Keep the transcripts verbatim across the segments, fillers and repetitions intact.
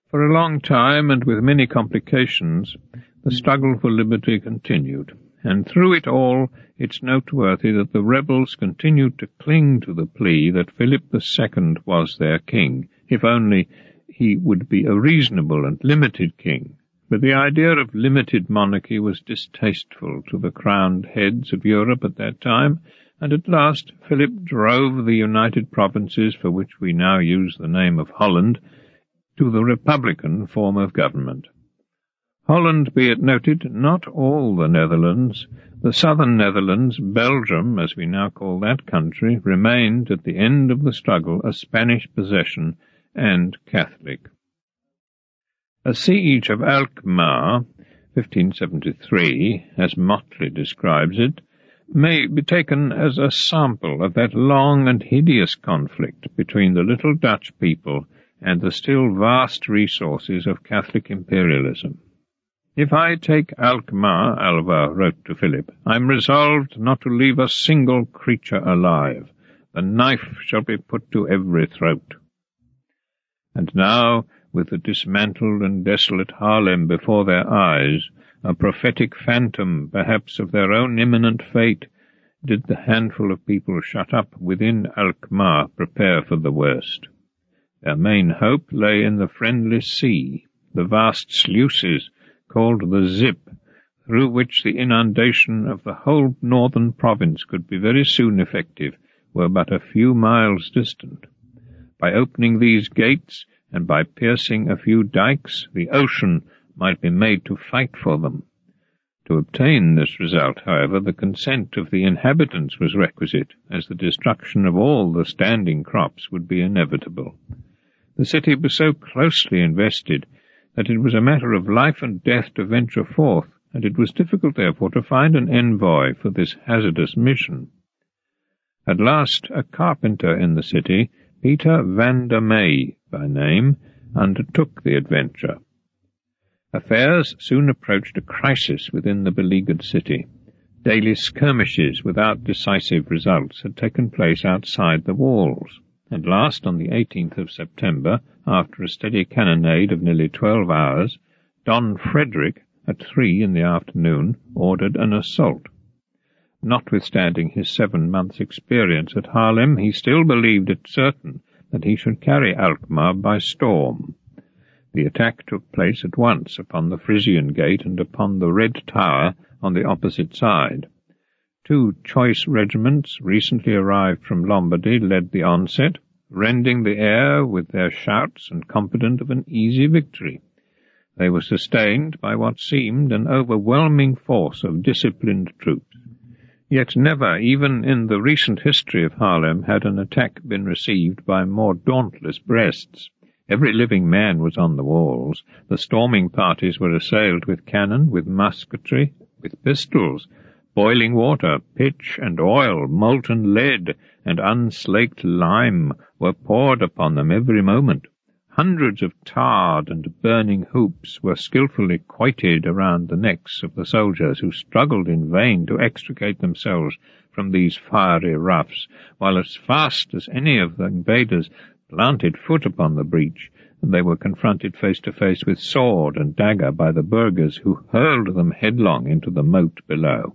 For a long time, and with many complications, the struggle for liberty continued, and through it all it's noteworthy that the rebels continued to cling to the plea that Philip the Second was their king, if only he would be a reasonable and limited king. But the idea of limited monarchy was distasteful to the crowned heads of Europe at that time, and at last Philip drove the United Provinces, for which we now use the name of Holland, to the republican form of government. Holland, be it noted, not all the Netherlands. The southern Netherlands, Belgium, as we now call that country, remained at the end of the struggle a Spanish possession and Catholic. A siege of Alkmaar, fifteen seventy-three, as Motley describes it, may be taken as a sample of that long and hideous conflict between the little Dutch people and the still vast resources of Catholic imperialism. "If I take Alkmaar," Alva wrote to Philip, "I'm resolved not to leave a single creature alive. The knife shall be put to every throat." And now, with the dismantled and desolate Haarlem before their eyes, a prophetic phantom, perhaps, of their own imminent fate, did the handful of people shut up within Alkmaar prepare for the worst. Their main hope lay in the friendly sea, the vast sluices, called the Zip, through which the inundation of the whole northern province could be very soon effective, were but a few miles distant. By opening these gates, and by piercing a few dikes, the ocean might be made to fight for them. To obtain this result, however, the consent of the inhabitants was requisite, as the destruction of all the standing crops would be inevitable. The city was so closely invested that it was a matter of life and death to venture forth, and it was difficult, therefore, to find an envoy for this hazardous mission. At last, a carpenter in the city, Peter van der May by name, undertook the adventure. Affairs soon approached a crisis within the beleaguered city. Daily skirmishes without decisive results had taken place outside the walls. At last, on the eighteenth of September, after a steady cannonade of nearly twelve hours, Don Frederick, at three in the afternoon, ordered an assault. Notwithstanding his seven months' experience at Haarlem, he still believed it certain that he should carry Alkmaar by storm. The attack took place at once upon the Frisian Gate and upon the Red Tower on the opposite side. Two choice regiments, recently arrived from Lombardy, led the onset, rending the air with their shouts and confident of an easy victory. They were sustained by what seemed an overwhelming force of disciplined troops. Yet never, even in the recent history of Haarlem, had an attack been received by more dauntless breasts. Every living man was on the walls. The storming parties were assailed with cannon, with musketry, with pistols. Boiling water, pitch and oil, molten lead, and unslaked lime were poured upon them every moment. Hundreds of tarred and burning hoops were skilfully quoited around the necks of the soldiers, who struggled in vain to extricate themselves from these fiery roughs, while as fast as any of the invaders planted foot upon the breach, they were confronted face to face with sword and dagger by the burghers, who hurled them headlong into the moat below.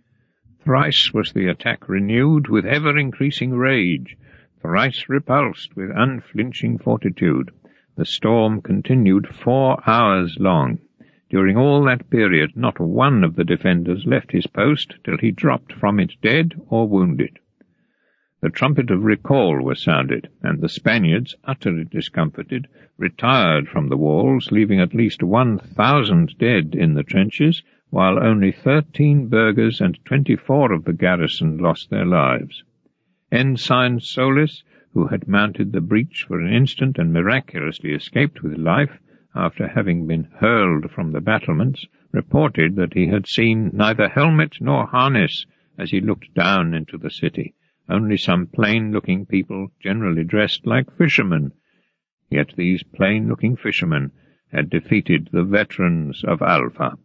Thrice was the attack renewed with ever-increasing rage, thrice repulsed with unflinching fortitude. The storm continued four hours long. During all that period, not one of the defenders left his post till he dropped from it dead or wounded. The trumpet of recall was sounded, and the Spaniards, utterly discomfited, retired from the walls, leaving at least one thousand dead in the trenches, while only thirteen burghers and twenty-four of the garrison lost their lives. Ensign Solis, who had mounted the breach for an instant and miraculously escaped with life after having been hurled from the battlements, reported that he had seen neither helmet nor harness as he looked down into the city, only some plain-looking people generally dressed like fishermen. Yet these plain-looking fishermen had defeated the veterans of Alva.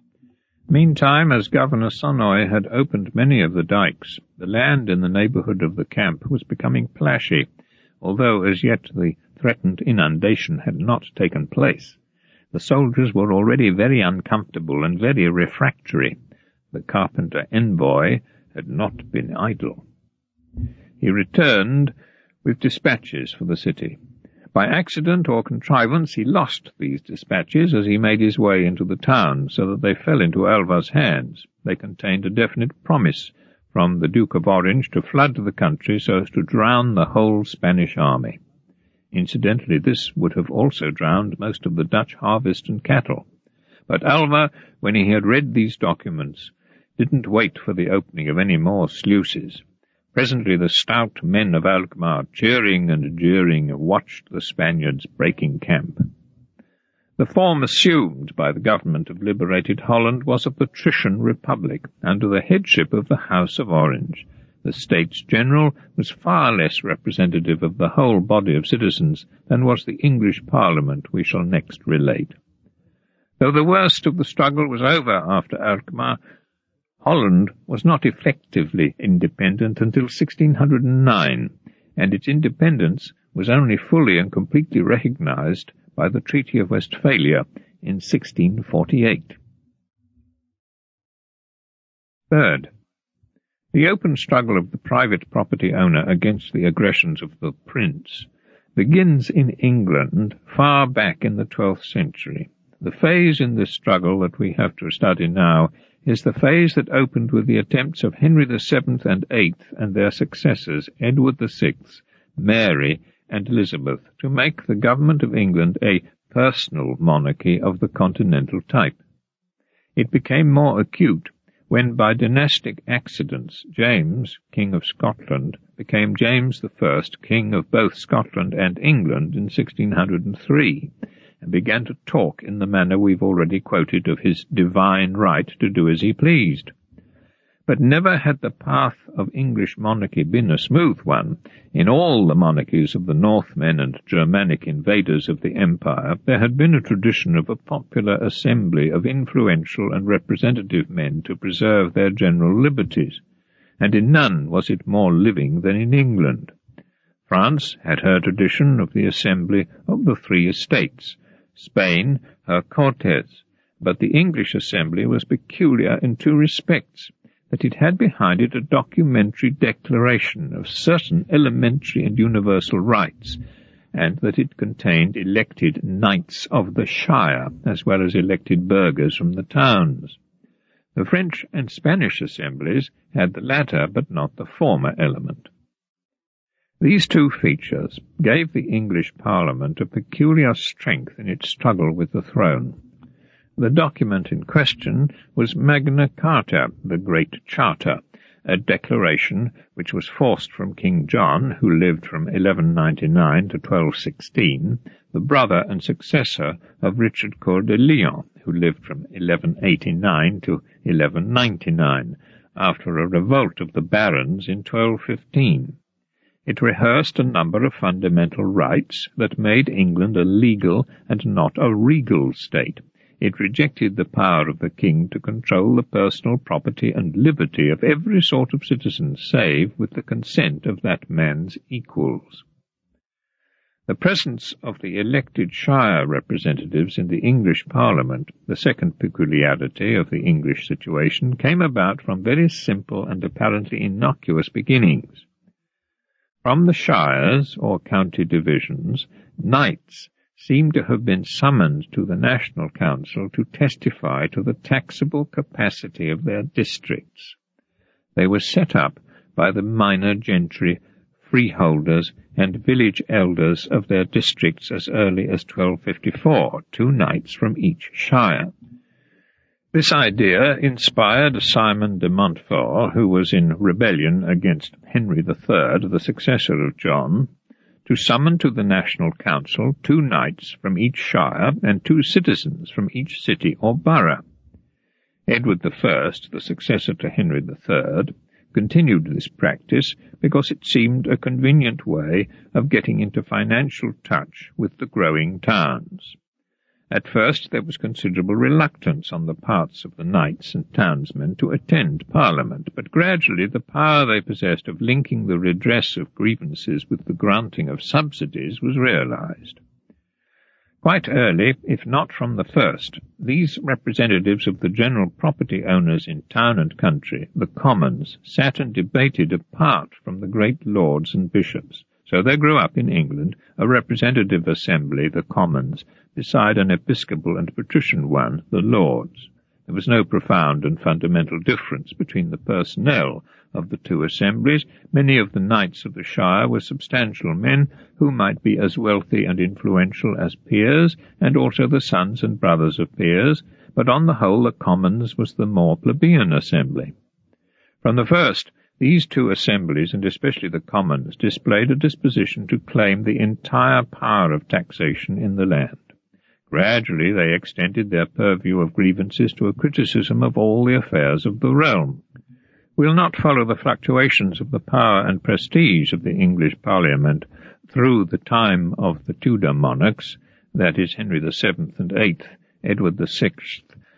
Meantime, as Governor Sonoy had opened many of the dikes, the land in the neighbourhood of the camp was becoming plashy, although as yet the threatened inundation had not taken place, the soldiers were already very uncomfortable and very refractory. The carpenter envoy had not been idle. He returned with dispatches for the city. By accident or contrivance he lost these dispatches as he made his way into the town, so that they fell into Alva's hands. They contained a definite promise from the Duke of Orange to flood the country so as to drown the whole Spanish army. Incidentally, this would have also drowned most of the Dutch harvest and cattle. But Alva, when he had read these documents, didn't wait for the opening of any more sluices. Presently the stout men of Alkmaar, cheering and jeering, watched the Spaniards breaking camp. The form assumed by the government of liberated Holland was a patrician republic, under the headship of the House of Orange. The States General was far less representative of the whole body of citizens than was the English Parliament we shall next relate. Though the worst of the struggle was over after Alkmaar, Holland was not effectively independent until sixteen oh nine, and its independence was only fully and completely recognized by the Treaty of Westphalia in sixteen forty-eight. Third, the open struggle of the private property owner against the aggressions of the prince begins in England far back in the twelfth century. The phase in this struggle that we have to study now is the phase that opened with the attempts of Henry the Seventh and Eighth and their successors, Edward the Sixth, Mary, and Elizabeth, to make the government of England a personal monarchy of the continental type. It became more acute when, by dynastic accidents, James, King of Scotland, became James the First, King of both Scotland and England in sixteen oh three, and began to talk in the manner we've already quoted of his divine right to do as he pleased. But never had the path of English monarchy been a smooth one. In all the monarchies of the Northmen and Germanic invaders of the empire, there had been a tradition of a popular assembly of influential and representative men to preserve their general liberties, and in none was it more living than in England. France had her tradition of the assembly of the three estates, Spain her Cortes, but the English assembly was peculiar in two respects: that it had behind it a documentary declaration of certain elementary and universal rights, and that it contained elected knights of the shire, as well as elected burghers from the towns. The French and Spanish assemblies had the latter, but not the former element. These two features gave the English Parliament a peculiar strength in its struggle with the throne. The document in question was Magna Carta, the Great Charter, a declaration which was forced from King John, who lived from eleven ninety-nine to twelve sixteen, the brother and successor of Richard Coeur de Lion, who lived from eleven eighty-nine to eleven ninety-nine, after a revolt of the barons in twelve fifteen. It rehearsed a number of fundamental rights that made England a legal and not a regal state. It rejected the power of the king to control the personal property and liberty of every sort of citizen, save with the consent of that man's equals. The presence of the elected shire representatives in the English Parliament, the second peculiarity of the English situation, came about from very simple and apparently innocuous beginnings. From the shires, or county divisions, knights seem to have been summoned to the National Council to testify to the taxable capacity of their districts. They were set up by the minor gentry, freeholders, and village elders of their districts as early as twelve fifty-four, two knights from each shire. This idea inspired Simon de Montfort, who was in rebellion against Henry the Third, the successor of John, to summon to the National Council two knights from each shire and two citizens from each city or borough. Edward the First, the successor to Henry the Third, continued this practice because it seemed a convenient way of getting into financial touch with the growing towns. At first there was considerable reluctance on the parts of the knights and townsmen to attend Parliament, but gradually the power they possessed of linking the redress of grievances with the granting of subsidies was realized. Quite early, if not from the first, these representatives of the general property owners in town and country, the commons, sat and debated apart from the great lords and bishops. So there grew up in England a representative assembly, the Commons, beside an episcopal and patrician one, the Lords. There was no profound and fundamental difference between the personnel of the two assemblies. Many of the knights of the shire were substantial men who might be as wealthy and influential as peers, and also the sons and brothers of peers, but on the whole the Commons was the more plebeian assembly. From the first, these two assemblies, and especially the Commons, displayed a disposition to claim the entire power of taxation in the land. Gradually they extended their purview of grievances to a criticism of all the affairs of the realm. We will not follow the fluctuations of the power and prestige of the English Parliament through the time of the Tudor monarchs, that is, Henry the Seventh and Eighth, Edward the Sixth,